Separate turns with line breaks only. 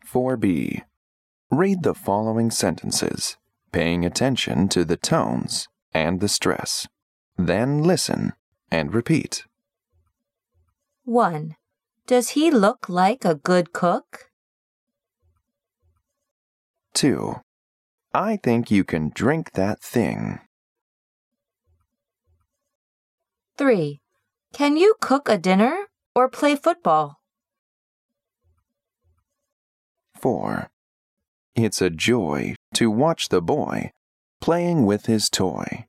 4B. Read the following sentences, paying attention to the tones and the stress. Then listen and repeat.
1. Does he look like a good cook?
2. I think you can drink that thing.
3. Can you cook a dinner or play football?
4. It's a joy to watch the boy playing with his toy.